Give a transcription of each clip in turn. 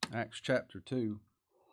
Acts chapter 2.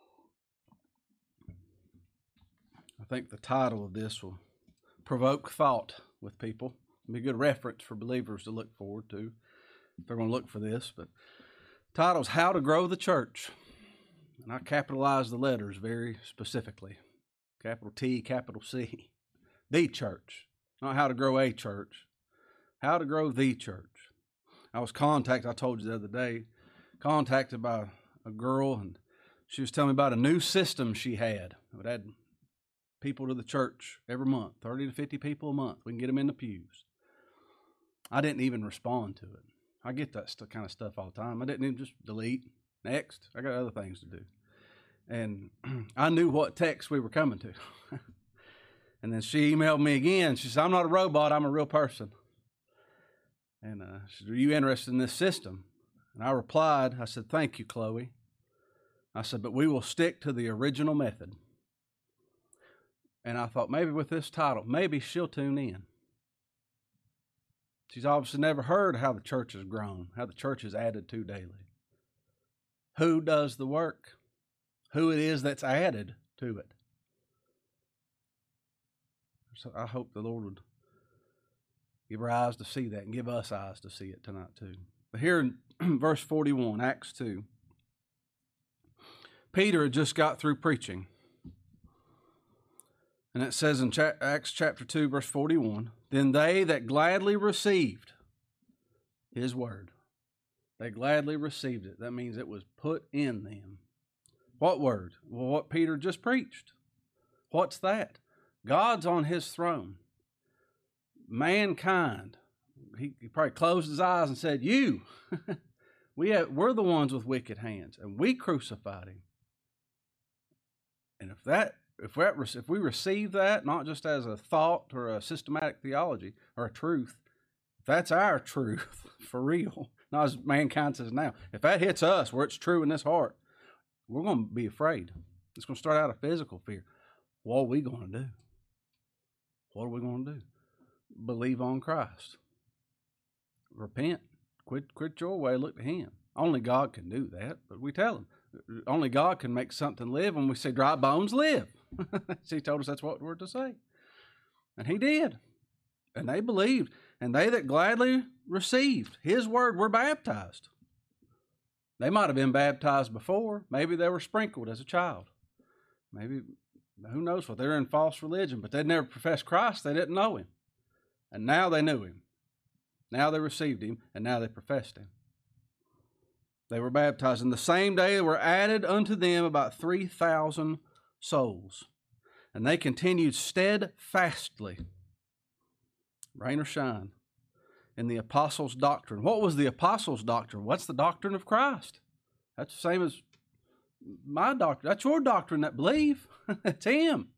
I think the title of this will provoke thought with people. It'll be a good reference for believers to look forward to if they're going to look for this. But the title's How to Grow the Church. And I capitalize the letters very specifically. Capital T, capital C. The church. Not how to grow a church. How to grow the church. I was contacted, I told you the other day, contacted by a girl, and she was telling me about a new system she had. It would add people to the church every month, 30 to 50 people a month. We can get them in the pews. I didn't even respond to it. I get that kind of stuff all the time. I didn't even just delete. Next. I got other things to do. And I knew what text we were coming to. And then she emailed me again. She said, I'm not a robot, I'm a real person. And she said, are you interested in this system? And I replied, I said, thank you, Chloe. I said, but we will stick to the original method. And I thought, maybe with this title, maybe she'll tune in. She's obviously never heard how the church has grown, how the church is added to daily. Who does the work? Who it is that's added to it. So I hope the Lord would give her eyes to see that and give us eyes to see it tonight too. But here in verse 41, Acts 2, Peter had just got through preaching. And it says in Acts chapter 2, verse 41, then they that gladly received his word, they gladly received it. That means it was put in them. What word? Well, what Peter just preached. What's that? God's on his throne. Mankind, he probably closed his eyes and said, you, we're the ones with wicked hands, and we crucified him. And if we receive that, not just as a thought or a systematic theology or a truth, if that's our truth for real, not as mankind says now, if that hits us where it's true in this heart, we're going to be afraid. It's going to start out a physical fear. What are we going to do? What are we going to do? Believe on Christ. Repent. Quit your way. Look to him. Only God can do that, but we tell him. Only God can make something live when we say dry bones live. He told us that's what we're to say. And he did. And they believed. And they that gladly received his word were baptized. They might have been baptized before. Maybe they were sprinkled as a child. Maybe, who knows what, they're in false religion, but they'd never professed Christ. They didn't know him. And now they knew him. Now they received him, and now they professed him. They were baptized. And the same day there were added unto them about 3,000 souls. And they continued steadfastly, rain or shine, in the apostles' doctrine. What was the apostles' doctrine? What's the doctrine of Christ? That's the same as my doctrine. That's your doctrine that believe. It's him.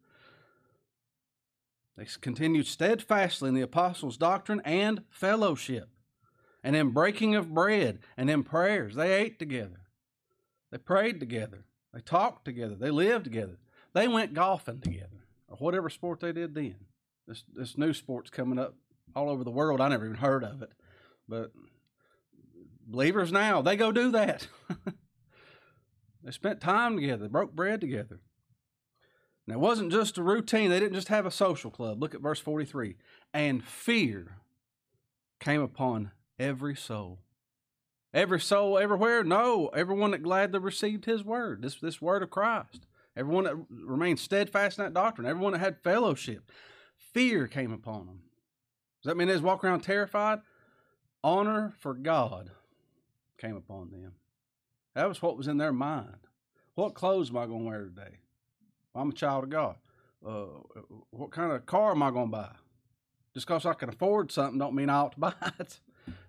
They continued steadfastly in the apostles' doctrine and fellowship, and in breaking of bread, and in prayers. They ate together. They prayed together. They talked together. They lived together. They went golfing together, or whatever sport they did then. This new sport's coming up all over the world. I never even heard of it. But believers now, they go do that. They spent time together. They broke bread together. And it wasn't just a routine. They didn't just have a social club. Look at verse 43. And fear came upon every soul. Every soul everywhere? No. Everyone that gladly received his word. This word of Christ. Everyone that remained steadfast in that doctrine. Everyone that had fellowship. Fear came upon them. Does that mean they just walk around terrified? Honor for God came upon them. That was what was in their mind. What clothes am I going to wear today? I'm a child of God. What kind of car am I going to buy? Just because I can afford something don't mean I ought to buy it.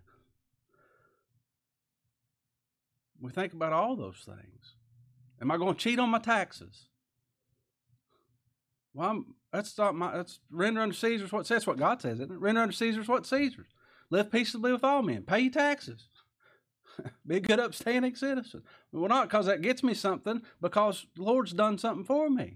We think about all those things. Am I going to cheat on my taxes? Well, that's render unto Caesar's what says what God says, isn't it? Render unto Caesar's what Caesar's. Live peaceably with all men. Pay your taxes. Be a good upstanding citizen. Well, not because that gets me something, because the Lord's done something for me.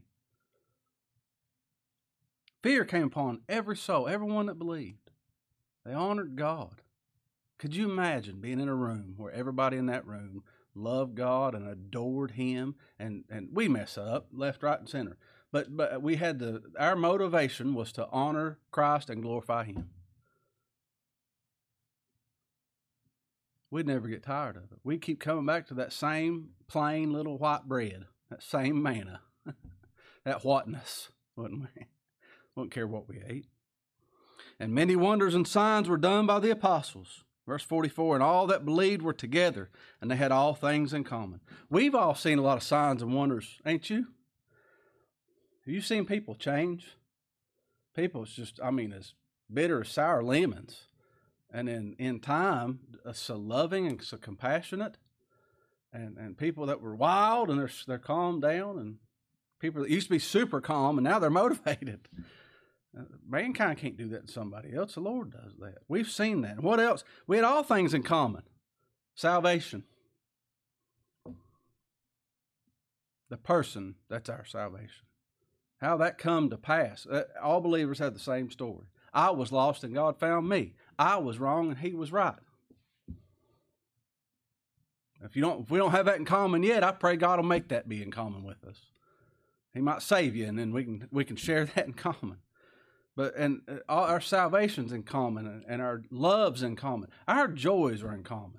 Fear came upon every soul, everyone that believed. They honored God. Could you imagine being in a room where everybody in that room loved God and adored Him, and we mess up left, right, and center. But we had our motivation was to honor Christ and glorify Him. We'd never get tired of it. We'd keep coming back to that same plain little white bread, that same manna, that whatness, wouldn't we? Wouldn't care what we ate. And many wonders and signs were done by the apostles. Verse 44, and all that believed were together, and they had all things in common. We've all seen a lot of signs and wonders, ain't you? Have you seen people change? People's just, as bitter as sour lemons. And in time, so loving and so compassionate. And people that were wild and they're calmed down. And people that used to be super calm and now they're motivated. Mankind can't do that to somebody else. The Lord does that. We've seen that. What else? We had all things in common. Salvation. The person, that's our salvation. How that come to pass. All believers have the same story. I was lost and God found me. I was wrong and He was right. If we don't have that in common yet, I pray God will make that be in common with us. He might save you, and then we can share that in common. But all our salvation's in common, and our love's in common. Our joys are in common.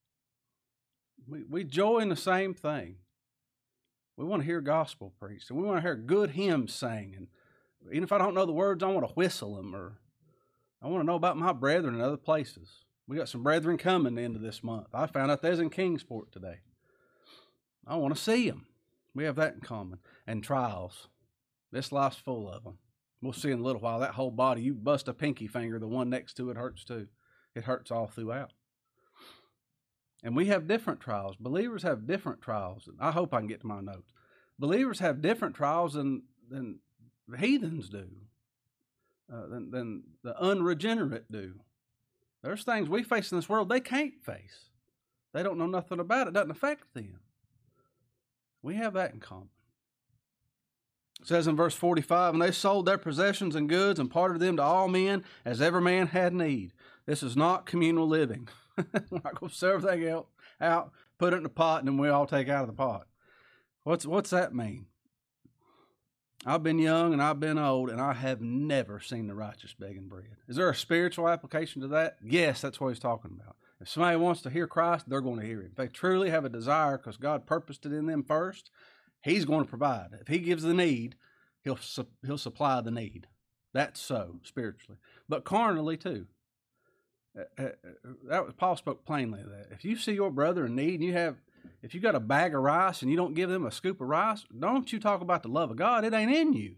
We joy in the same thing. We want to hear gospel preached, and we want to hear good hymns sang. And even if I don't know the words, I want to whistle them, or I want to know about my brethren in other places. We got some brethren coming into this month. I found out there's in Kingsport today. I want to see them. We have that in common. And trials. This life's full of them. We'll see in a little while. That whole body, you bust a pinky finger, the one next to it hurts too. It hurts all throughout. And we have different trials. Believers have different trials. I hope I can get to my notes. Believers have different trials than heathens do, than the unregenerate do. There's things we face in this world they can't face. They don't know nothing about it. It doesn't affect them. We have that in common. It says in verse 45, and they sold their possessions and goods and parted them to all men as every man had need. This is not communal living. We're not going to serve everything out, put it in a pot, and then we all take out of the pot. What's that mean? I've been young and I've been old, and I have never seen the righteous begging bread. Is there a spiritual application to that? Yes, that's what he's talking about. If somebody wants to hear Christ, they're going to hear Him. If they truly have a desire because God purposed it in them first, He's going to provide. If He gives the need, He'll supply the need. That's so, spiritually. But carnally, too. Paul spoke plainly of that. If you see your brother in need, and if you got a bag of rice and you don't give them a scoop of rice, don't you talk about the love of God. It ain't in you.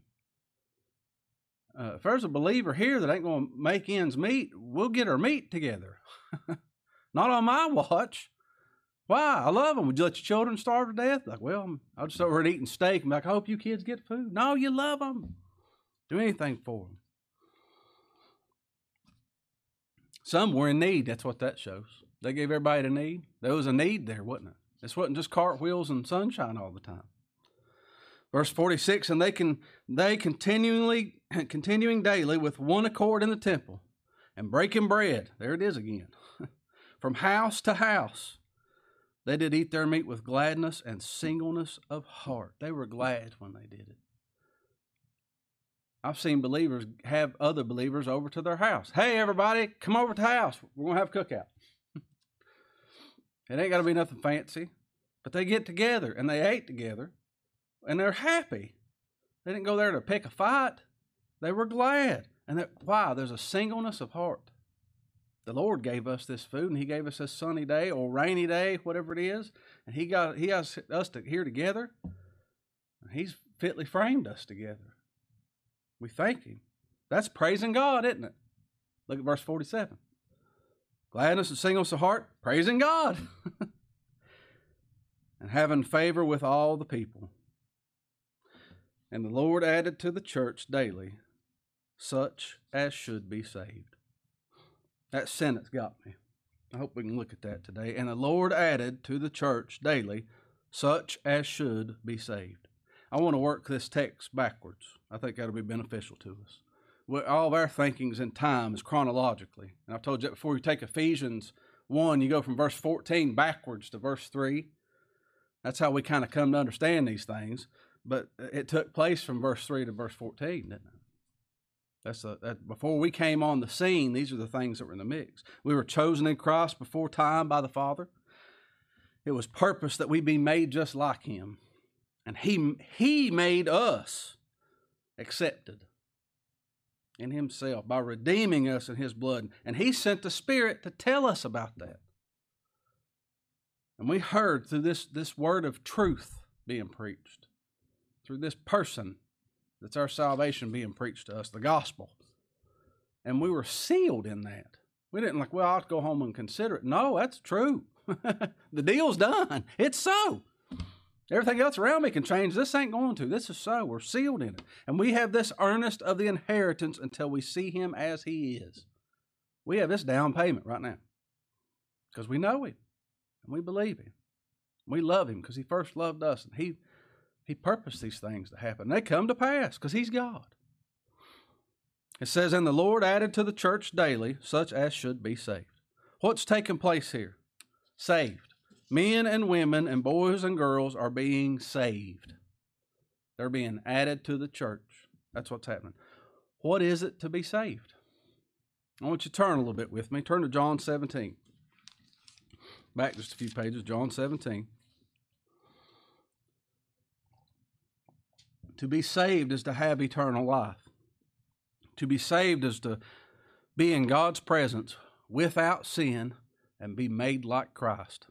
If there's a believer here that ain't going to make ends meet, we'll get our meat together. Not on my watch. Why? I love them. Would you let your children starve to death? Like, well, I'll just over and eating steak and be like, I hope you kids get food. No, you love them. Do anything for them. Some were in need. That's what that shows. They gave everybody the need. There was a need there, wasn't it? This wasn't just cartwheels and sunshine all the time. Verse 46, and they continuing daily with one accord in the temple and breaking bread. There it is again. From house to house. They did eat their meat with gladness and singleness of heart. They were glad when they did it. I've seen believers have other believers over to their house. Hey, everybody, come over to the house. We're going to have a cookout. It ain't got to be nothing fancy. But they get together and they ate together and they're happy. They didn't go there to pick a fight. They were glad. And why? There's a singleness of heart. The Lord gave us this food, and He gave us this sunny day or rainy day, whatever it is, and He has us here together. And He's fitly framed us together. We thank Him. That's praising God, isn't it? Look at verse 47. Gladness and singleness of heart, praising God. And having favor with all the people. And the Lord added to the church daily such as should be saved. That sentence got me. I hope we can look at that today. And the Lord added to the church daily such as should be saved. I want to work this text backwards. I think that'll be beneficial to us. All of our thinkings in time is chronologically. And I've told you that before. You take Ephesians 1, you go from verse 14 backwards to verse 3. That's how we kind of come to understand these things. But it took place from verse 3 to verse 14, didn't it? Before we came on the scene, these are the things that were in the mix. We were chosen in Christ before time by the Father. It was purpose that we be made just like him. And he made us accepted in himself by redeeming us in his blood. And he sent the Spirit to tell us about that. And we heard through this word of truth being preached, through this person that's our salvation being preached to us, the gospel. And we were sealed in that. We didn't like, well, I'll go home and consider it. No, that's true. The deal's done. It's so. Everything else around me can change. This ain't going to. This is so. We're sealed in it. And we have this earnest of the inheritance until we see him as he is. We have this down payment right now because we know him and we believe him. We love him because he first loved us, and he purposed these things to happen. They come to pass because he's God. It says, and the Lord added to the church daily such as should be saved. What's taking place here? Saved. Men and women and boys and girls are being saved. They're being added to the church. That's what's happening. What is it to be saved? I want you to turn a little bit with me. Turn to John 17. Back just a few pages, John 17. To be saved is to have eternal life. To be saved is to be in God's presence without sin and be made like Christ.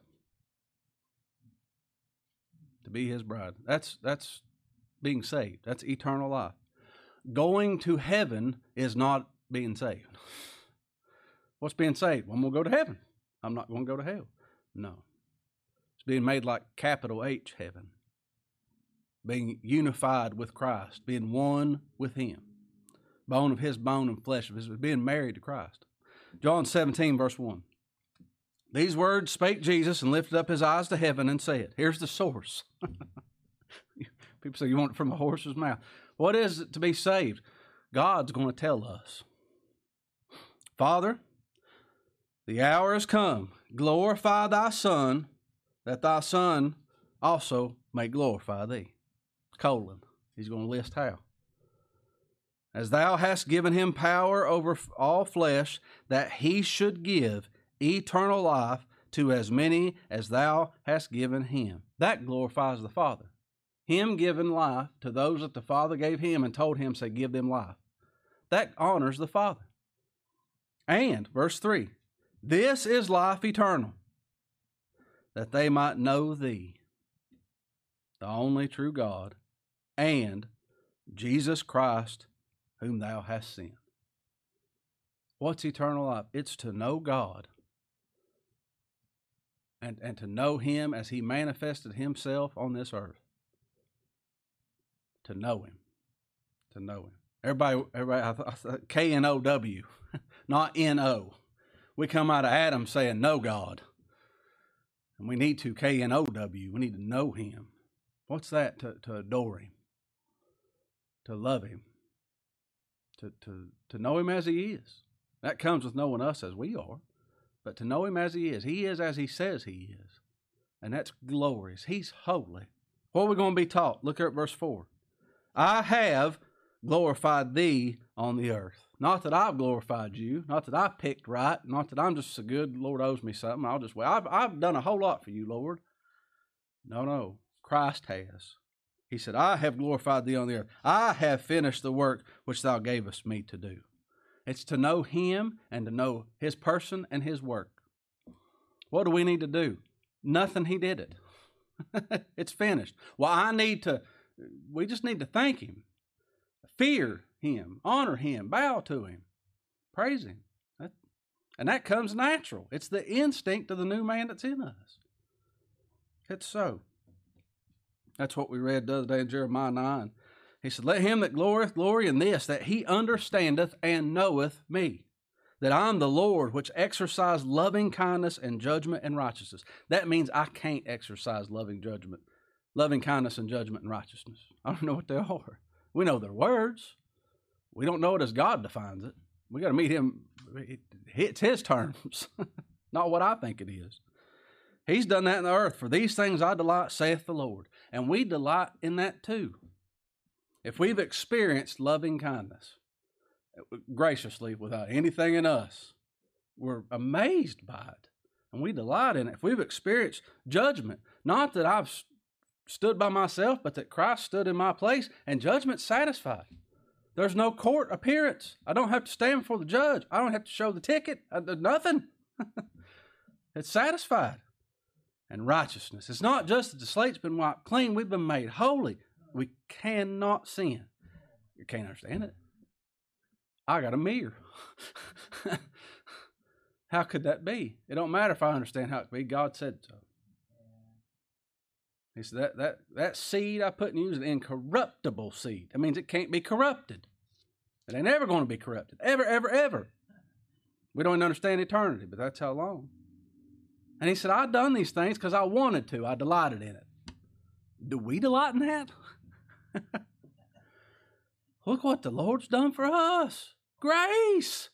To be his bride. That's being saved. That's eternal life. Going to heaven is not being saved. What's being saved? Well, I'm going to go to heaven. I'm not going to go to hell. No. It's being made like capital H heaven. Being unified with Christ. Being one with him. Bone of his bone and flesh of his. Being married to Christ. John 17 verse 1. These words spake Jesus and lifted up his eyes to heaven and said, here's the source. People say, you want it from a horse's mouth. What is it to be saved? God's going to tell us. Father, the hour has come. Glorify thy Son, that thy Son also may glorify thee. : He's going to list how. As thou hast given him power over all flesh, that he should give eternal life to as many as thou hast given him. That glorifies the Father. Him giving life to those that the Father gave him and told him, say, give them life. That honors the Father. And, verse 3, this is life eternal, that they might know thee, the only true God, and Jesus Christ, whom thou hast sent. What's eternal life? It's to know God and to know him as he manifested himself on this earth. To know him. To know him. Everybody, K-N-O-W, not N-O. We come out of Adam saying, know God. And we need to K-N-O-W. We need to know him. What's that? To adore him. To love him. To know him as he is. That comes with knowing us as we are. But to know him as he is. He is as he says he is. And that's glorious. He's holy. What are we going to be taught? Look at verse 4. I have glorified thee on the earth. Not that I've glorified you. Not that I picked right. Not that I'm just so good. The Lord owes me something. I've done a whole lot for you, Lord. No. Christ has. He said, I have glorified thee on the earth. I have finished the work which thou gavest me to do. It's to know him and to know his person and his work. What do we need to do? Nothing. He did it. It's finished. Well, we just need to thank him, fear him, honor him, bow to him, praise him. And that comes natural. It's the instinct of the new man that's in us. It's so. That's what we read the other day in Jeremiah 9. He said, let him that glorieth glory in this, that he understandeth and knoweth me, that I'm the Lord which exercise loving kindness and judgment and righteousness. That means I can't exercise loving kindness and judgment and righteousness. I don't know what they are. We know their words. We don't know it as God defines it. We got to meet him. It's his terms, not what I think it is. He's done that in the earth. For these things I delight, saith the Lord. And we delight in that too. If we've experienced loving kindness graciously without anything in us, we're amazed by it. And we delight in it. If we've experienced judgment, not that I've stood by myself, but that Christ stood in my place, and judgment's satisfied. There's no court appearance. I don't have to stand before the judge. I don't have to show the ticket. Nothing. It's satisfied. And righteousness. It's not just that the slate's been wiped clean. We've been made holy. We cannot sin. You can't understand it. I got a mirror. How could that be? It don't matter if I understand how it could be. God said so. He said that seed I put in you is an incorruptible seed. That means it can't be corrupted. It ain't ever going to be corrupted. Ever, ever, ever. We don't even understand eternity, but that's how long. And he said, I've done these things because I wanted to. I delighted in it. Do we delight in that? Look what the Lord's done for us. Grace.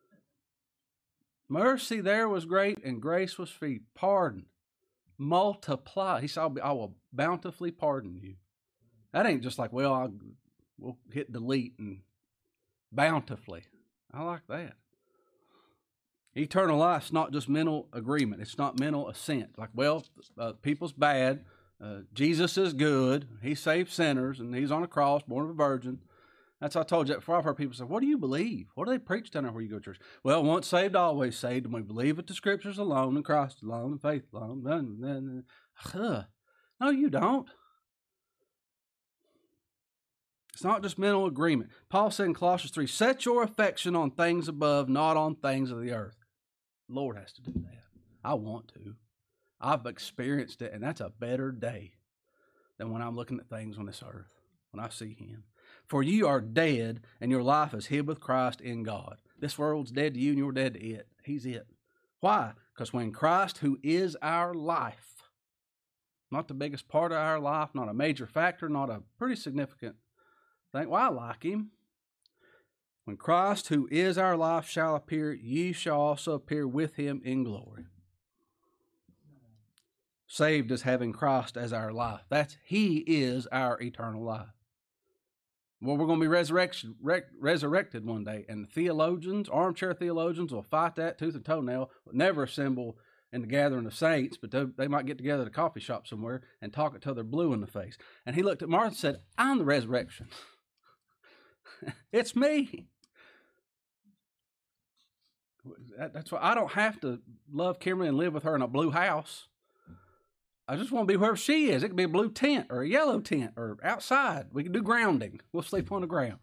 Mercy there was great, and grace was free. Pardon. Multiply. He said, I will bountifully pardon you. That ain't just like, well, we'll hit delete and bountifully. I like that. Eternal life's not just mental agreement. It's not mental assent. Like, well, people's bad. Jesus is good. He saved sinners, and he's on a cross, born of a virgin. That's what I told you that before. I've heard people say, what do you believe? What do they preach down there where you go to church? Well, once saved, always saved, and we believe that the Scriptures alone, and Christ alone, and faith alone. No, you don't. It's not just mental agreement. Paul said in Colossians 3, set your affection on things above, not on things of the earth. The Lord has to do that. I want to. I've experienced it, and that's a better day than when I'm looking at things on this earth, when I see Him. For you are dead, and your life is hid with Christ in God. This world's dead to you, and you're dead to it. He's it. Why? Because when Christ, who is our life, not the biggest part of our life, not a major factor, not a pretty significant thing. Well, I like Him. When Christ, who is our life, shall appear, ye shall also appear with Him in glory. Saved as having Christ as our life. He is our eternal life. Well, we're going to be resurrected one day, and the theologians, armchair theologians, will fight that tooth and toenail, will never assemble in the gathering of saints, but they might get together at a coffee shop somewhere and talk until they're blue in the face. And he looked at Martha and said, I'm the resurrection. It's me. That's why I don't have to love Kimberly and live with her in a blue house. I just want to be wherever she is. It could be a blue tent or a yellow tent or outside. We can do grounding. We'll sleep on the ground.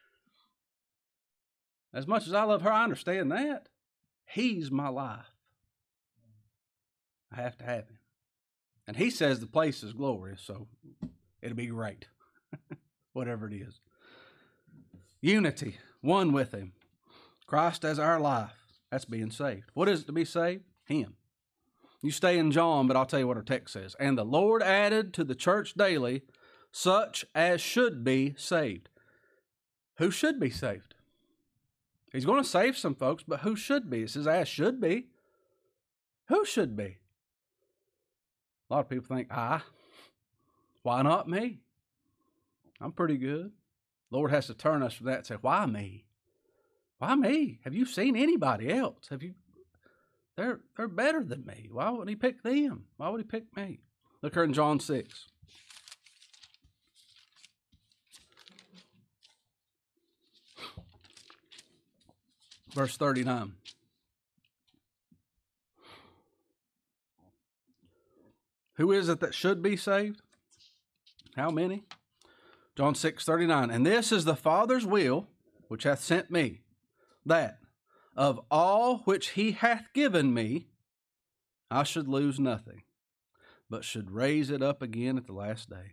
As much as I love her, I understand that. He's my life. I have to have Him. And He says the place is glorious, so it'll be great. Whatever it is. Unity, one with Him. Christ as our life. That's being saved. What is it to be saved? Him. You stay in John, but I'll tell you what our text says. And the Lord added to the church daily such as should be saved. Who should be saved? He's going to save some folks, but who should be? It says as should be. Who should be? A lot of people think, why not me? I'm pretty good. The Lord has to turn us from that and say, why me? Why me? Have you seen anybody else? They're better than me. Why wouldn't He pick them? Why would He pick me? Look here in John 6. Verse 39. Who is it that should be saved? How many? John 6:39. And this is the Father's will, which hath sent me, that of all which He hath given me, I should lose nothing, but should raise it up again at the last day.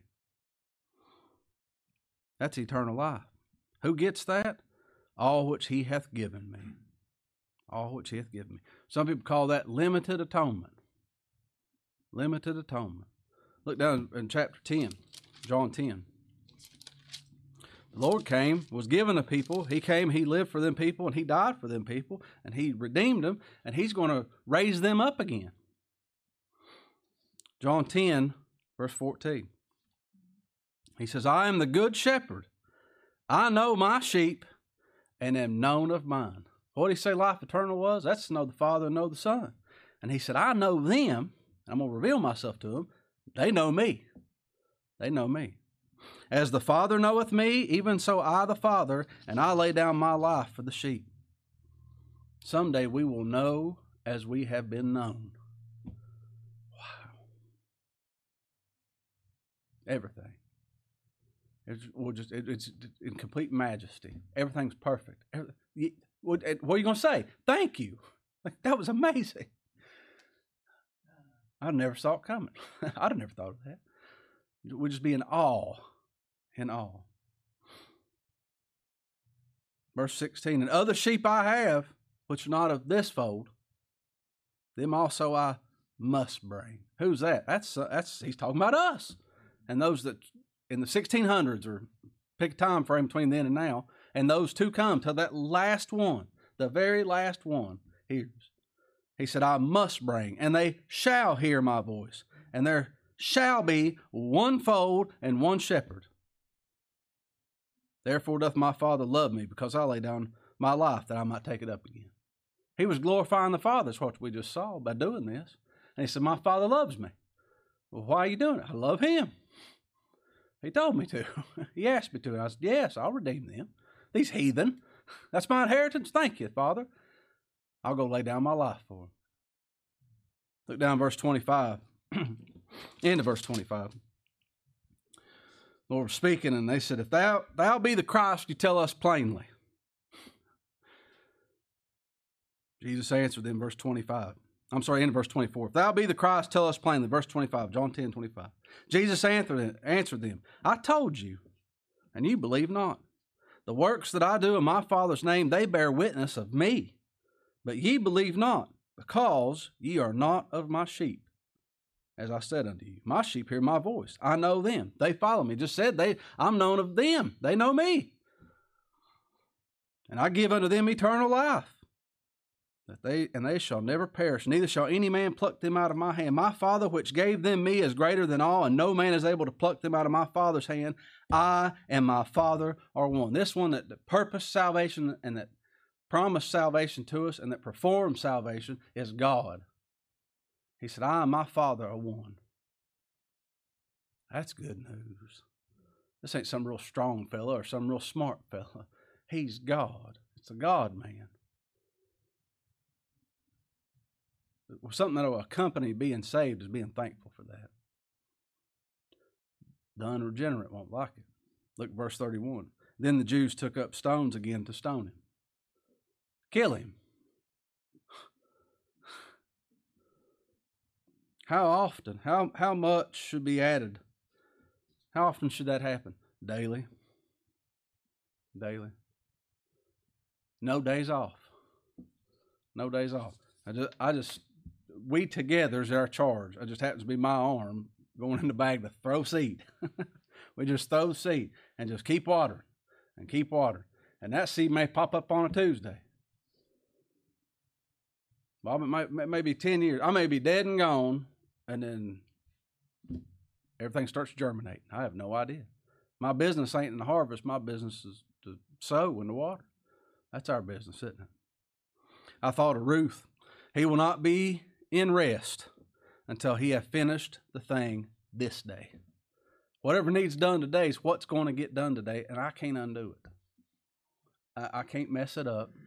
That's eternal life. Who gets that? All which He hath given me. All which He hath given me. Some people call that limited atonement. Limited atonement. Look down in chapter 10, John 10. The Lord came, was given to people. He came, He lived for them people, and He died for them people, and He redeemed them, and He's going to raise them up again. John 10, verse 14. He says, I am the good shepherd. I know my sheep and am known of mine. What did he say life eternal was? That's to know the Father and know the Son. And he said, I know them. I'm going to reveal myself to them. They know me. They know me. As the Father knoweth me, even so I the Father, and I lay down my life for the sheep. Someday we will know as we have been known. Wow. Everything. It's in complete majesty. Everything's perfect. What are you going to say? Thank you. Like, that was amazing. I never saw it coming. I'd have never thought of that. We'd just be in awe. In awe. Verse 16, and other sheep I have, which are not of this fold, them also I must bring. Who's that? That's he's talking about us. And those that in the 1600s, or pick a time frame between then and now, and those two come till that last one, the very last one hears. He said, I must bring, and they shall hear my voice, and there shall be one fold and one shepherd. Therefore doth my Father love me, because I lay down my life that I might take it up again. He was glorifying the Father, that's what we just saw, by doing this. And he said, my Father loves me. Well, why are you doing it? I love him. He told me to. He asked me to. And I said, yes, I'll redeem them. These heathen. That's my inheritance. Thank you, Father. I'll go lay down my life for them. Look down verse 25. End of verse 25. Lord was speaking, and they said, if thou be the Christ, you tell us plainly. Jesus answered them, verse 25. I'm sorry, in verse 24. If thou be the Christ, tell us plainly. Verse 25, John 10, 25. Jesus answered them, I told you, and you believe not. The works that I do in my Father's name, they bear witness of me. But ye believe not, because ye are not of my sheep. As I said unto you, my sheep hear my voice. I know them. They follow me. Just said I'm known of them. They know me. And I give unto them eternal life. And they shall never perish, neither shall any man pluck them out of my hand. My Father which gave them me is greater than all, and no man is able to pluck them out of my Father's hand. I and my Father are one. This one that purposed salvation and that promised salvation to us and that performed salvation is God. He said, I and my Father are one. That's good news. This ain't some real strong fella or some real smart fella. He's God. It's a God man. Something that will accompany being saved is being thankful for that. The unregenerate won't like it. Look at verse 31. Then the Jews took up stones again to stone him. Kill him. How often? How much should be added? How often should that happen? Daily. Daily. No days off. No days off. We together is our charge. It just happens to be my arm going in the bag to throw seed. We just throw seed and just keep watering and keep watering. And that seed may pop up on a Tuesday. Bob, it may be 10 years. I may be dead and gone, and then everything starts germinating. I have no idea. My business ain't in the harvest. My business is to sow in the water. That's our business, isn't it? I thought of Ruth. He will not be in rest until he have finished the thing this day. Whatever needs done today is what's going to get done today, and I can't undo it. I can't mess it up.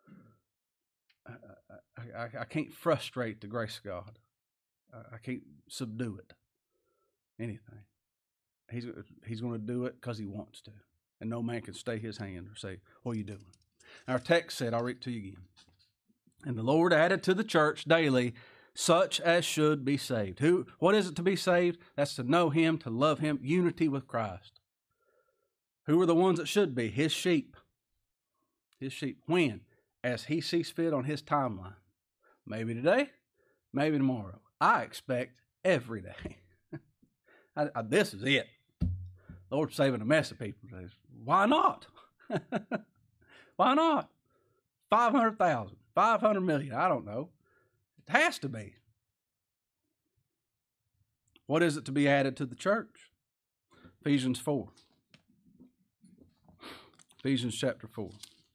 I can't frustrate the grace of God. I can't subdue it. Anything. He's going to do it because he wants to. And no man can stay his hand or say, what are you doing? Our text said, I'll read it to you again. And the Lord added to the church daily such as should be saved. What is it to be saved? That's to know him, to love him, unity with Christ. Who are the ones that should be? His sheep. His sheep. When? As he sees fit on his timeline. Maybe today, maybe tomorrow. I expect every day. This is it. The Lord's saving a mess of people. Why not? Why not? 500,000, 500 million, I don't know. It has to be. What is it to be added to the church? Ephesians 4. Ephesians chapter 4,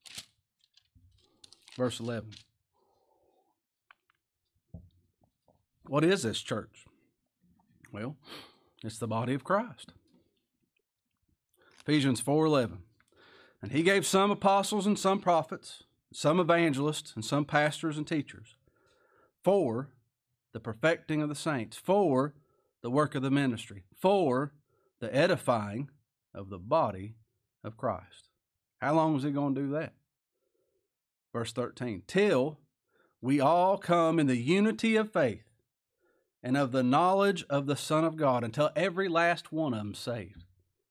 verse 11. What is this church? Well, it's the body of Christ. Ephesians 4:11. And he gave some apostles and some prophets, some evangelists and some pastors and teachers, for the perfecting of the saints, for the work of the ministry, for the edifying of the body of Christ. How long is he going to do that? Verse 13. Till we all come in the unity of faith and of the knowledge of the Son of God, until every last one of them saved,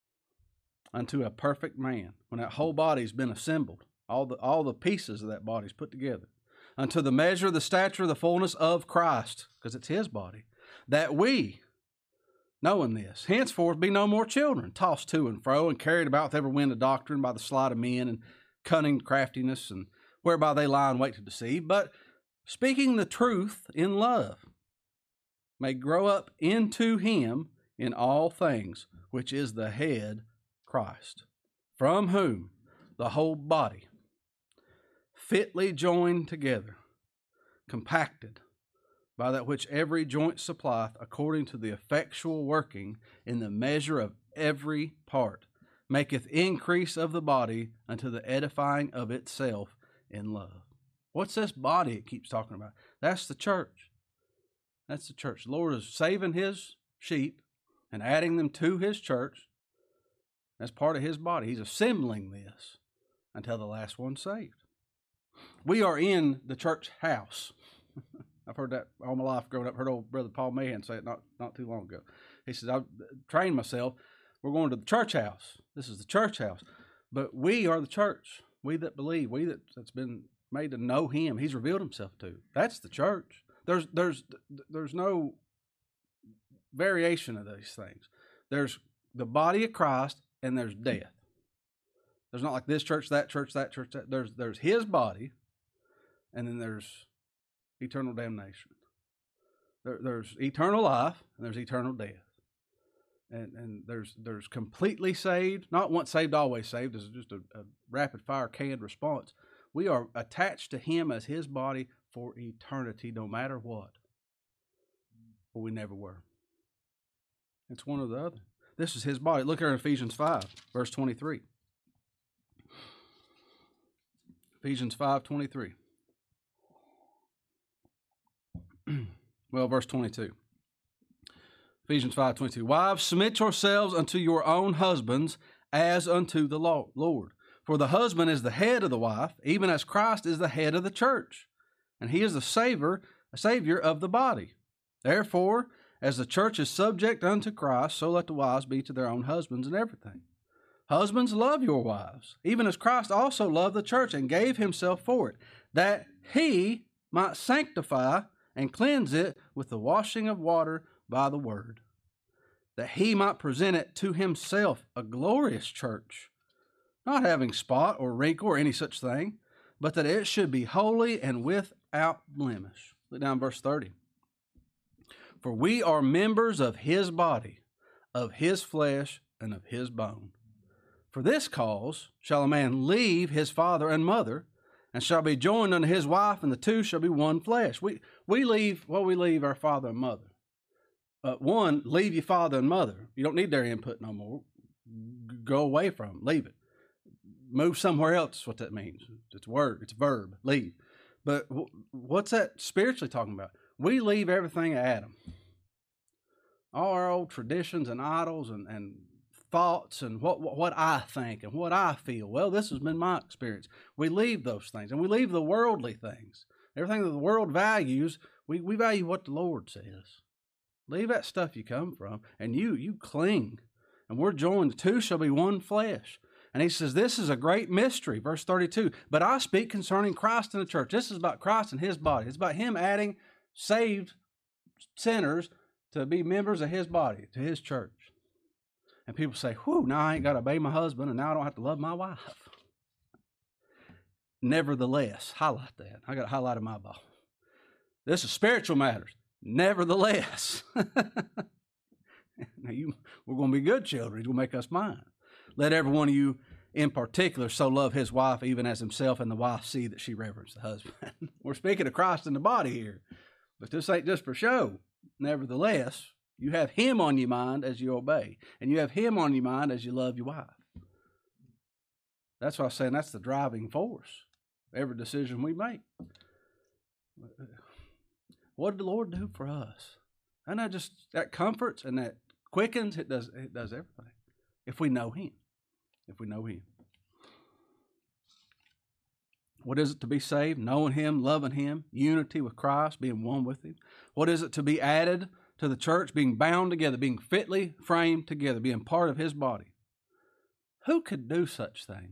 unto a perfect man, when that whole body's been assembled, all the pieces of that body's put together, unto the measure of the stature of the fullness of Christ, because it's his body, that we, knowing this, henceforth be no more children, tossed to and fro, and carried about with every wind of doctrine by the sleight of men, and cunning craftiness, and whereby they lie in wait to deceive, but speaking the truth in love, may grow up into him in all things, which is the head, Christ, from whom the whole body, fitly joined together, compacted by that which every joint supplieth, according to the effectual working in the measure of every part, maketh increase of the body unto the edifying of itself in love. What's this body it keeps talking about? That's the church. That's the church. The Lord is saving his sheep and adding them to his church. That's part of his body. He's assembling this until the last one's saved. We are in the church house. I've heard that all my life growing up. Heard old Brother Paul Mahan say it not too long ago. He says, I've trained myself. We're going to the church house. This is the church house. But we are the church. We that believe. We that's been made to know him. He's revealed himself to. That's the church. There's no variation of these things. There's the body of Christ and there's death. There's not like this church, that church, that church. There's his body, and then there's eternal damnation. There's eternal life and there's eternal death. And there's completely saved, not once saved, always saved. This is just a rapid fire canned response. We are attached to him as his body for eternity, no matter what. But we never were. It's one or the other. This is his body. Look here in Ephesians 5, verse 23. Ephesians 5:23. Well, verse 22. Ephesians 5:22. Wives, submit yourselves unto your own husbands as unto the Lord. For the husband is the head of the wife, even as Christ is the head of the church, and he is the Savior of the body. Therefore, as the church is subject unto Christ, so let the wives be to their own husbands in everything. Husbands, love your wives, even as Christ also loved the church and gave himself for it, that he might sanctify and cleanse it with the washing of water by the word, that he might present it to himself a glorious church, not having spot or wrinkle or any such thing, but that it should be holy and without blemish. Look down verse 30. For we are members of his body, of his flesh, and of his bone. For this cause shall a man leave his father and mother, and shall be joined unto his wife, and the two shall be one flesh. We leave our father and mother. One, leave your father and mother. You don't need their input no more. Go away from them. Leave it. Move somewhere else is what that means. It's word. It's verb. Leave. But what's that spiritually talking about? We leave everything at Adam. All our old traditions and idols and thoughts and what I think and what I feel. Well, this has been my experience. We leave those things, and we leave the worldly things. Everything that the world values, we value what the Lord says. Leave that stuff you come from, and you cling. And we're joined. The two shall be one flesh. And he says, this is a great mystery, verse 32. But I speak concerning Christ and the church. This is about Christ and his body. It's about him adding saved sinners to be members of his body, to his church. And people say, whew, now I ain't got to obey my husband, and now I don't have to love my wife. Nevertheless, highlight that. I got it highlighted in my Bible. This is spiritual matters. Nevertheless. We're going to be good children. He's going to make us mine. Let every one of you in particular so love his wife even as himself, and the wife see that she reverence the husband. We're speaking of Christ in the body here, but this ain't just for show. Nevertheless, you have him on your mind as you obey, and you have him on your mind as you love your wife. That's what I'm saying. That's the driving force. Every decision we make. What did the Lord do for us? And that comforts and that quickens. It does everything. If we know him. If we know him. What is it to be saved? Knowing him, loving him, unity with Christ, being one with him. What is it to be added to the church? Being bound together, being fitly framed together, being part of his body. Who could do such things?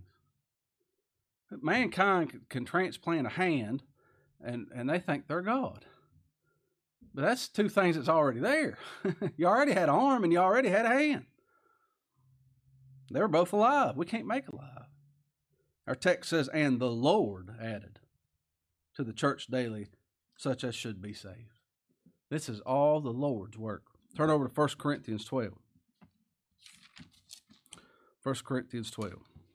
Mankind can transplant a hand, and they think they're God. But that's two things that's already there. You already had an arm, and you already had a hand. They were both alive. We can't make alive. Our text says, and the Lord added to the church daily such as should be saved. This is all the Lord's work. Turn over to 1 Corinthians 12. 1 Corinthians 12.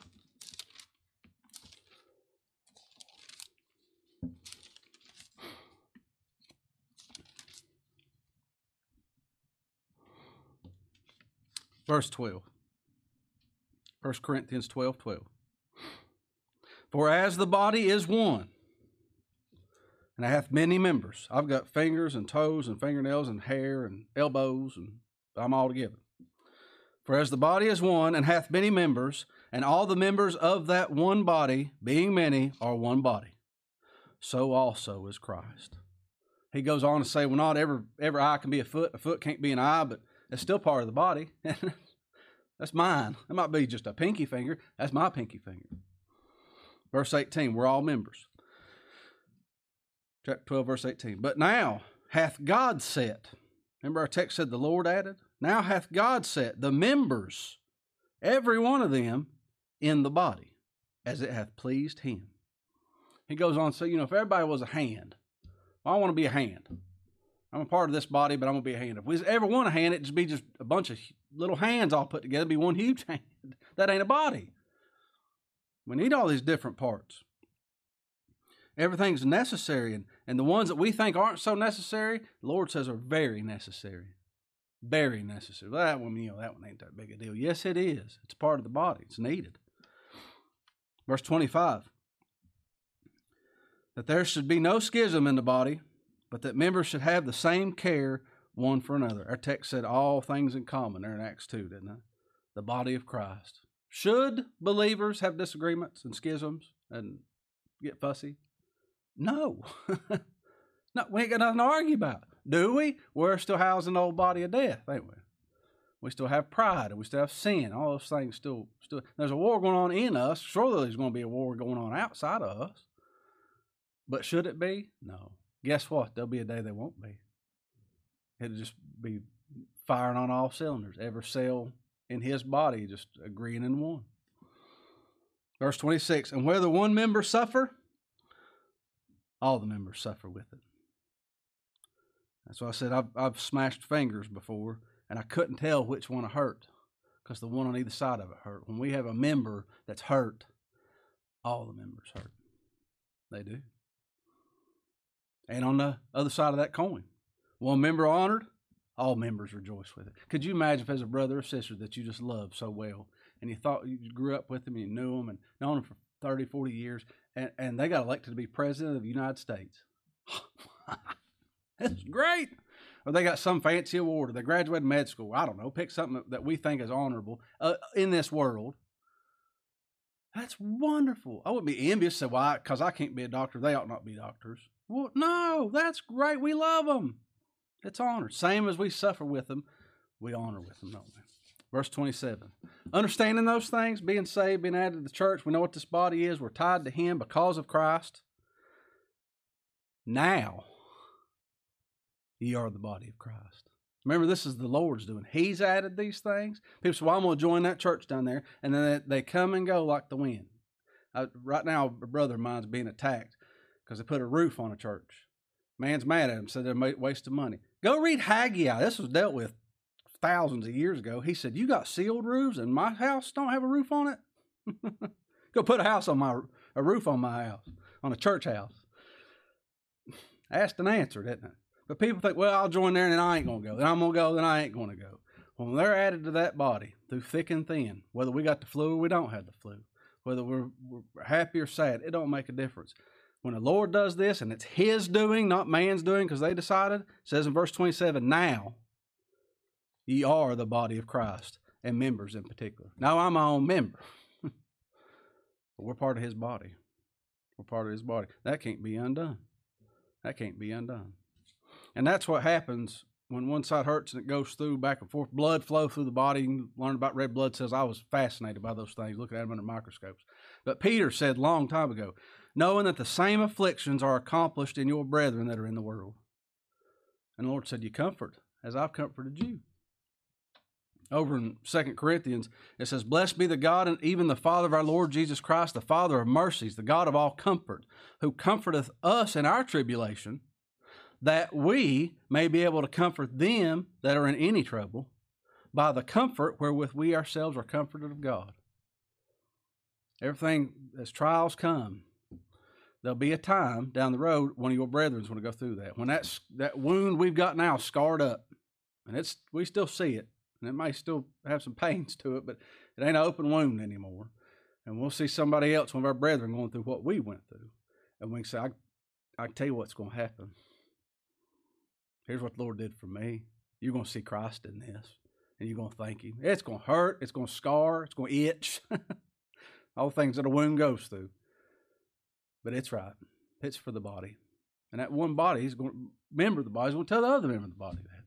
Verse 12. 1 Corinthians 12:12. For as the body is one, and it hath many members. I've got fingers and toes and fingernails and hair and elbows, and I'm all together. For as the body is one, and hath many members, and all the members of that one body, being many, are one body, so also is Christ. He goes on to say, well, not every eye can be a foot can't be an eye, but it's still part of the body. That's mine. It might be just a pinky finger. That's my pinky finger. Verse 18, we're all members. Chapter 12, verse 18. But now hath God set, remember our text said the Lord added? Now hath God set the members, every one of them, in the body, as it hath pleased him. He goes on to say, if everybody was a hand, well, I want to be a hand. I'm a part of this body, but I'm going to be a hand. If we ever want a hand, it'd just be just a bunch of little hands all put together, be one huge hand. That ain't a body. We need all these different parts. Everything's necessary, and the ones that we think aren't so necessary, the Lord says are very necessary. Very necessary. Well, that one ain't that big a deal. Yes, it is. It's part of the body. It's needed. Verse 25. That there should be no schism in the body, but that members should have the same care one for another. Our text said all things in common there in Acts 2, didn't it? The body of Christ. Should believers have disagreements and schisms and get fussy? No. No, we ain't got nothing to argue about. Do we? We're still housing the old body of death, ain't we? We still have pride, and we still have sin. All those things still. There's a war going on in us. Surely there's going to be a war going on outside of us. But should it be? No. Guess what? There'll be a day they won't be. It'll just be firing on all cylinders. Every cell in his body just agreeing in one. Verse 26, and whether one member suffer, all the members suffer with it. That's why I said I've smashed fingers before, and I couldn't tell which one hurt because the one on either side of it hurt. When we have a member that's hurt, all the members hurt. They do. And on the other side of that coin, one member honored, all members rejoice with it. Could you imagine if there's a brother or sister that you just love so well, and you thought you grew up with them, and you knew them, and known them for 30, 40 years, and they got elected to be president of the United States? That's great. Or they got some fancy award, or they graduated med school. I don't know. Pick something that we think is honorable in this world. That's wonderful. I wouldn't be envious. Say, why? Because I can't be a doctor. They ought not be doctors. Well, no, that's great. We love them. It's honor. Same as we suffer with them, we honor with them, don't we? Verse 27. Understanding those things, being saved, being added to the church, we know what this body is. We're tied to him because of Christ. Now, ye are the body of Christ. Remember, this is the Lord's doing. He's added these things. People say, well, I'm going to join that church down there. And then they come and go like the wind. Right now, a brother of mine's being attacked because they put a roof on a church. Man's mad at him, said they're wasting money. Go read Haggai. This was dealt with thousands of years ago. He said, you got sealed roofs and my house don't have a roof on it? Go put a roof on my house, on a church house. Asked and answered, isn't it? But people think, well, I'll join there and then I ain't going to go. Then I'm going to go, then I ain't going to go. When they're added to that body through thick and thin, whether we got the flu or we don't have the flu, whether we're happy or sad, it don't make a difference. When the Lord does this, and it's His doing, not man's doing, because they decided, it says in verse 27, now ye are the body of Christ, and members in particular. Now I'm my own member. But we're part of His body. We're part of His body. That can't be undone. That can't be undone. And that's what happens when one side hurts and it goes through back and forth. Blood flow through the body. You can learn about red blood cells. I was fascinated by those things, looking at them under microscopes. But Peter said a long time ago, knowing that the same afflictions are accomplished in your brethren that are in the world. And the Lord said, you comfort as I've comforted you. Over in 2 Corinthians, it says, blessed be the God and even the Father of our Lord Jesus Christ, the Father of mercies, the God of all comfort, who comforteth us in our tribulation, that we may be able to comfort them that are in any trouble by the comfort wherewith we ourselves are comforted of God. Everything, as trials come, there'll be a time down the road one of your brethren's going to go through that. When that wound we've got now scarred up, and we still see it, and it may still have some pains to it, but it ain't an open wound anymore. And we'll see somebody else, one of our brethren, going through what we went through. And we can say, I can tell you what's going to happen. Here's what the Lord did for me. You're going to see Christ in this, and you're going to thank Him. It's going to hurt. It's going to scar. It's going to itch. All the things that a wound goes through. But it's right. It's for the body. And that one body is going to, member of the body is going to tell the other member of the body that.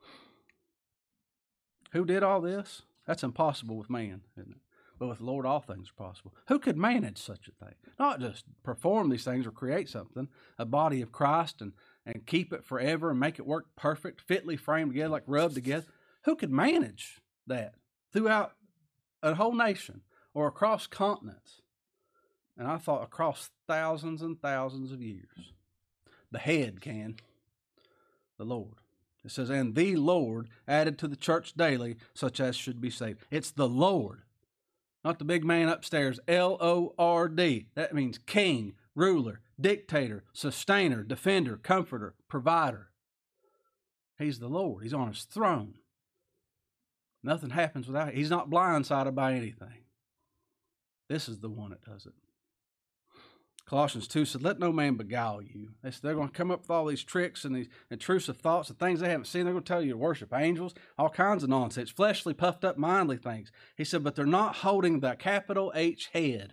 Who did all this? That's impossible with man, isn't it? But with the Lord, all things are possible. Who could manage such a thing? Not just perform these things or create something, a body of Christ, and keep it forever and make it work perfect, fitly framed together, like rubbed together. Who could manage that throughout a whole nation or across continents? And I thought across thousands and thousands of years. The head can, the Lord. It says, and the Lord added to the church daily such as should be saved. It's the Lord, not the big man upstairs. L-O-R-D. That means king, ruler, dictator, sustainer, defender, comforter, provider. He's the Lord. He's on His throne. Nothing happens without it. He's not blindsided by anything. This is the one that does it. Colossians 2 said, let no man beguile you. They're going to come up with all these tricks and these intrusive thoughts and things they haven't seen. They're going to tell you to worship angels, all kinds of nonsense, fleshly, puffed up, mindly things. He said, but they're not holding the capital H head.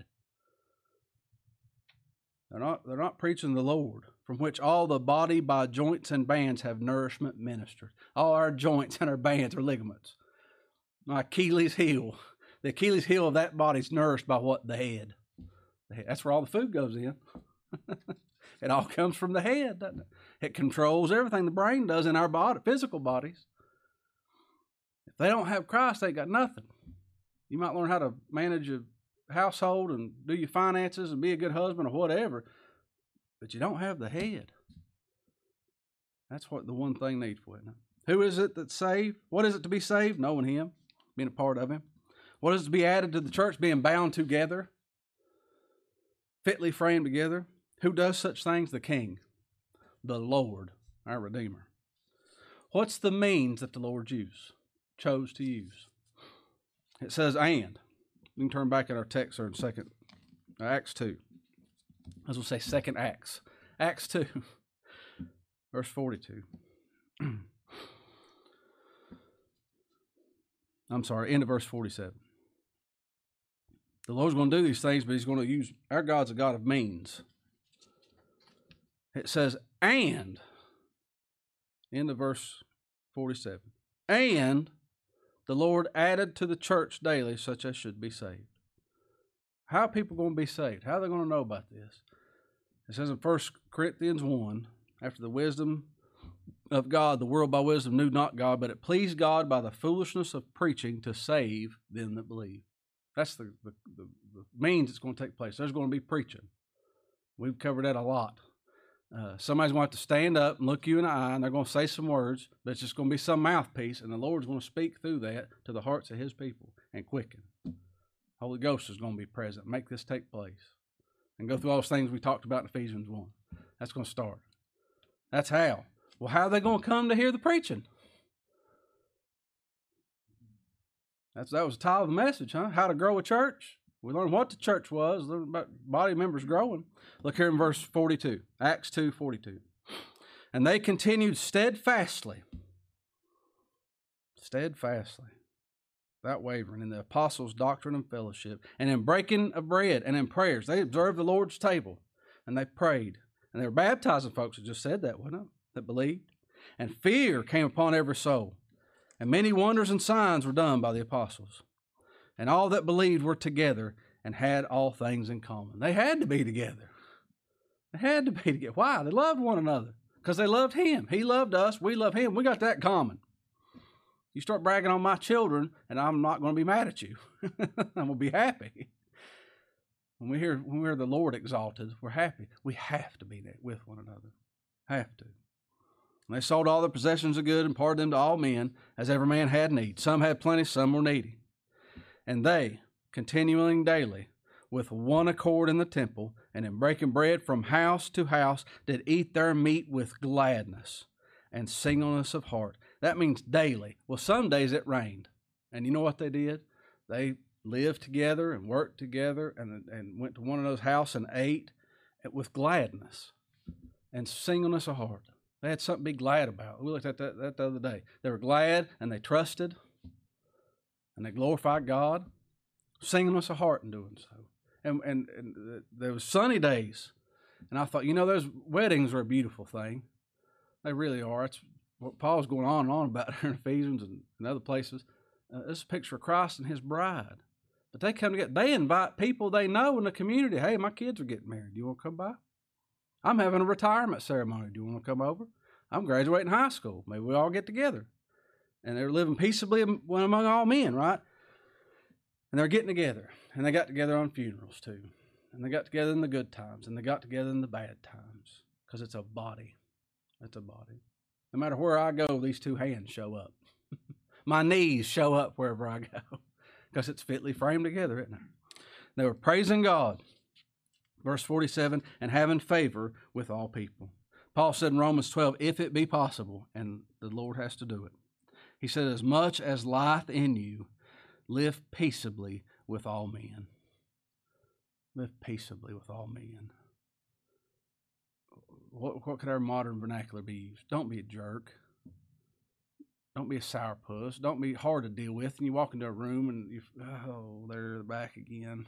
They're not preaching the Lord, from which all the body by joints and bands have nourishment ministered. All our joints and our bands are ligaments. My Achilles heel. The Achilles heel of that body is nourished by what? The head. That's where all the food goes in. It all comes from the head, doesn't it? It controls everything the brain does in our body, physical bodies. If they don't have Christ, they got nothing. You might learn how to manage a household and do your finances and be a good husband or whatever, but you don't have the head. That's what the one thing needful, isn't it? Who is it that's saved? What is it to be saved? Knowing Him, being a part of Him. What is it to be added to the church? Being bound together, fitly framed together. Who does such things? The King, the Lord, our Redeemer. What's the means that the Lord chose to use? It says, and. We can turn back at our text there in Acts 2. As we'll say, 2 Acts. Acts 2, verse 42. I'm sorry, end of verse 47. The Lord's going to do these things, but He's going to use, our God's a God of means. It says, and, end of verse 47, and the Lord added to the church daily such as should be saved. How are people going to be saved? How are they going to know about this? It says in 1 Corinthians 1, after the wisdom of God, the world by wisdom knew not God, but it pleased God by the foolishness of preaching to save them that believe. That's the means it's going to take place. There's going to be preaching. We've covered that a lot. Somebody's going to have to stand up and look you in the eye, and they're going to say some words, but it's just going to be some mouthpiece, and the Lord's going to speak through that to the hearts of his people and quicken. Holy Ghost is going to be present. Make this take place. And go through all those things we talked about in Ephesians 1. That's going to start. That's how. Well, how are they going to come to hear the preaching? That was the title of the message, huh? How to grow a church. We learned what the church was, learned about body members growing. Look here in verse 42, Acts 2:42. And they continued steadfastly, without wavering, in the apostles' doctrine and fellowship, and in breaking of bread, and in prayers. They observed the Lord's table, and they prayed. And they were baptizing folks that just said that, wasn't it? That believed. And fear came upon every soul. And many wonders and signs were done by the apostles. And all that believed were together and had all things in common. They had to be together. They had to be together. Why? They loved one another. Because they loved him. He loved us. We love him. We got that in common. You start bragging on my children, and I'm not going to be mad at you. I'm going to be happy. When we hear the Lord exalted, we're happy. We have to be with one another. Have to. And they sold all their possessions of good and parted them to all men, as every man had need. Some had plenty, some were needy. And they, continuing daily, with one accord in the temple, and in breaking bread from house to house, did eat their meat with gladness and singleness of heart. That means daily. Well, some days it rained. And you know what they did? They lived together and worked together and went to one another's house and ate with gladness and singleness of heart. They had something to be glad about. We looked at that the other day. They were glad and they trusted and they glorified God, singleness of heart in doing so. And there was sunny days. And I thought, those weddings are a beautiful thing. They really are. It's what Paul's going on and on about here in Ephesians and other places. This is a picture of Christ and his bride. But they come together. They invite people they know in the community. Hey, my kids are getting married. Do you want to come by? I'm having a retirement ceremony. Do you want to come over? I'm graduating high school. Maybe we all get together. And they're living peaceably among all men, right? And they're getting together. And they got together on funerals too. And they got together in the good times. And they got together in the bad times. Because it's a body. It's a body. No matter where I go, these two hands show up. My knees show up wherever I go. Because it's fitly framed together, isn't it? They were praising God. Verse 47, and having favor with all people. Paul said in Romans 12, if it be possible, and the Lord has to do it. He said, as much as lieth in you, live peaceably with all men. Live peaceably with all men. What could our modern vernacular be used? Don't be a jerk. Don't be a sourpuss. Don't be hard to deal with. And you walk into a room and they're back again.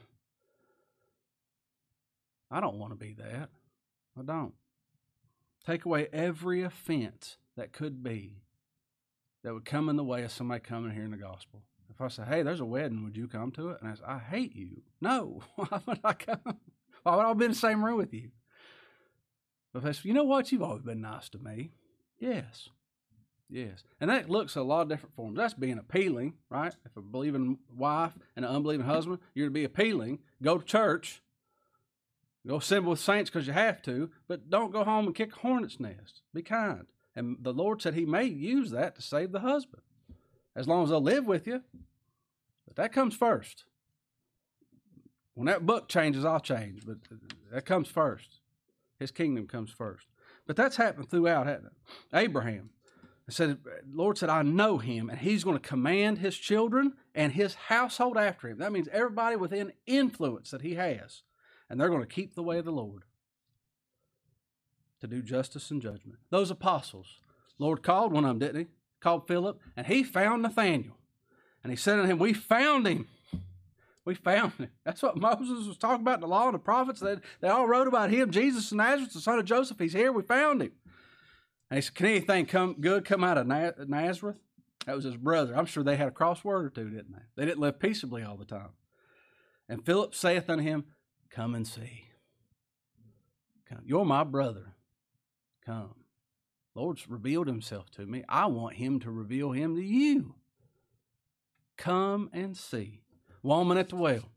I don't want to be that. I don't. Take away every offense that could be, that would come in the way of somebody coming here in the gospel. If I say, hey, there's a wedding, would you come to it? And I say, I hate you. No, why would I come? Why would I be in the same room with you? But if I say, you know what, you've always been nice to me. Yes. Yes. And that looks a lot of different forms. That's being appealing, right? If a believing wife and an unbelieving husband, you're to be appealing. Go to church. Go assemble with saints because you have to, but don't go home and kick a hornet's nest. Be kind. And the Lord said he may use that to save the husband, as long as they'll live with you. But that comes first. When that book changes, I'll change, but that comes first. His kingdom comes first. But that's happened throughout, hasn't it? Abraham said, Lord said, I know him, and he's going to command his children and his household after him. That means everybody within influence that he has. And they're going to keep the way of the Lord to do justice and judgment. Those apostles, Lord called one of them, didn't he? Called Philip, and he found Nathanael. And he said to him, we found him. We found him. That's what Moses was talking about in the law and the prophets. They all wrote about him, Jesus of Nazareth, the son of Joseph. He's here. We found him. And he said, can anything good come out of Nazareth? That was his brother. I'm sure they had a crossword or two, didn't they? They didn't live peaceably all the time. And Philip saith unto him, come and see. Come. You're my brother. Come. Lord's revealed himself to me. I want him to reveal him to you. Come and see. Woman at the well.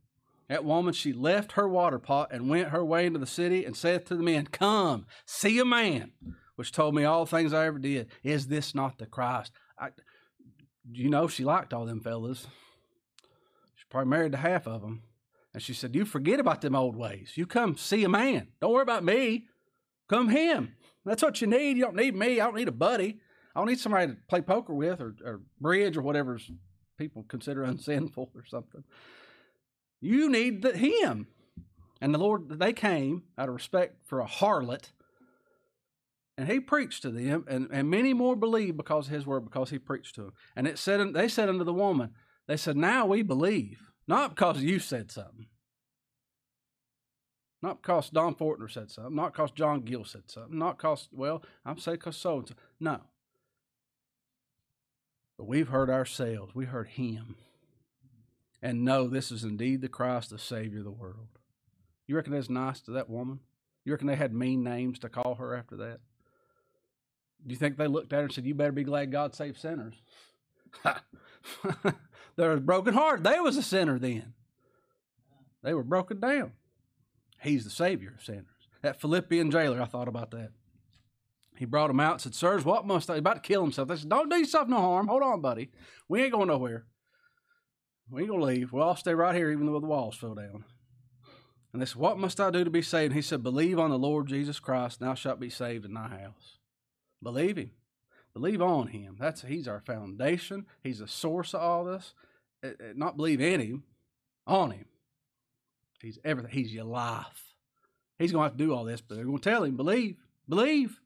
That woman, she left her water pot and went her way into the city and saith to the men, Come, see a man, which told me all things I ever did. Is this not the Christ? She liked all them fellas. She probably married to half of them. And she said, you forget about them old ways. You come see a man. Don't worry about me. Come him. That's what you need. You don't need me. I don't need a buddy. I don't need somebody to play poker with or bridge or whatever people consider unsinful or something. You need him. And the Lord, they came out of respect for a harlot, and he preached to them, and many more believed because of his word, because he preached to them. And they said unto the woman, they said, now we believe. Not because you said something. Not because Don Fortner said something. Not because John Gill said something. Not because, I'm saying because so-and-so. No. But we've heard ourselves. We heard him. And know this is indeed the Christ, the Savior of the world. You reckon that's nice to that woman? You reckon they had mean names to call her after that? Do you think they looked at her and said, you better be glad God saved sinners? They're broken hearted. They was a sinner then. They were broken down. He's the Savior of sinners. That Philippian jailer, I thought about that. He brought him out and said, sirs, what must I? He's about to kill himself. They said, don't do yourself no harm. Hold on, buddy. We ain't going nowhere. We ain't going to leave. We'll all stay right here even though the walls fell down. And they said, what must I do to be saved? And he said, believe on the Lord Jesus Christ, and thou shalt be saved in thy house. Believe him. Believe on him. He's our foundation. He's the source of all this. Not believe in him, on him. He's everything. He's your life. He's going to have to do all this, but they're going to tell him, believe, believe.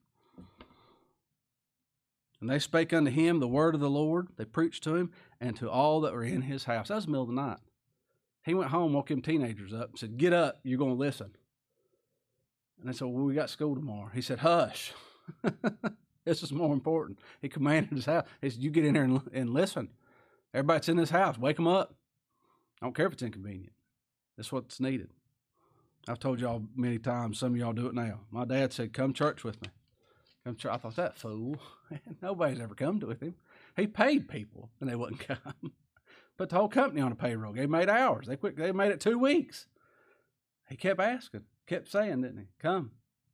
And they spake unto him the word of the Lord. They preached to him and to all that were in his house. That was the middle of the night. He went home, woke them teenagers up, and said, get up, you're going to listen. And they said, well, we got school tomorrow. He said, hush. This is more important. He commanded his house. He said, you get in there and listen. Everybody that's in this house, wake them up. I don't care if it's inconvenient. That's what's needed. I've told y'all many times, some of y'all do it now. My dad said, come church with me. Come church. I thought, that fool. Nobody's ever come with him. He paid people, and they wouldn't come. Put the whole company on a payroll. They made hours. They made it 2 weeks. He kept asking, kept saying, didn't he? Come.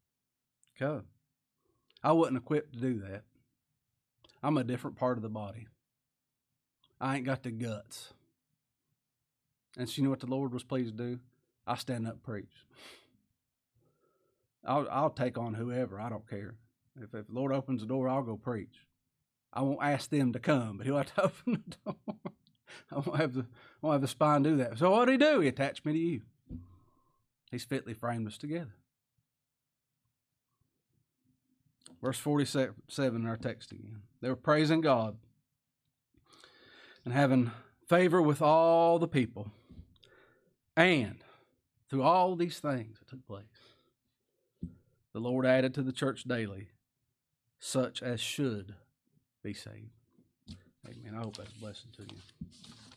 I wasn't equipped to do that. I'm a different part of the body. I ain't got the guts. And so you know what the Lord was pleased to do? I stand up and preach. I'll take on whoever. I don't care. If the Lord opens the door, I'll go preach. I won't ask them to come, but he'll have to open the door. I won't have the spine do that. So what did he do? He attached me to you. He's fitly framed us together. Verse 47 in our text again. They were praising God and having favor with all the people. And through all these things that took place, the Lord added to the church daily such as should be saved. Amen. I hope that's a blessing to you.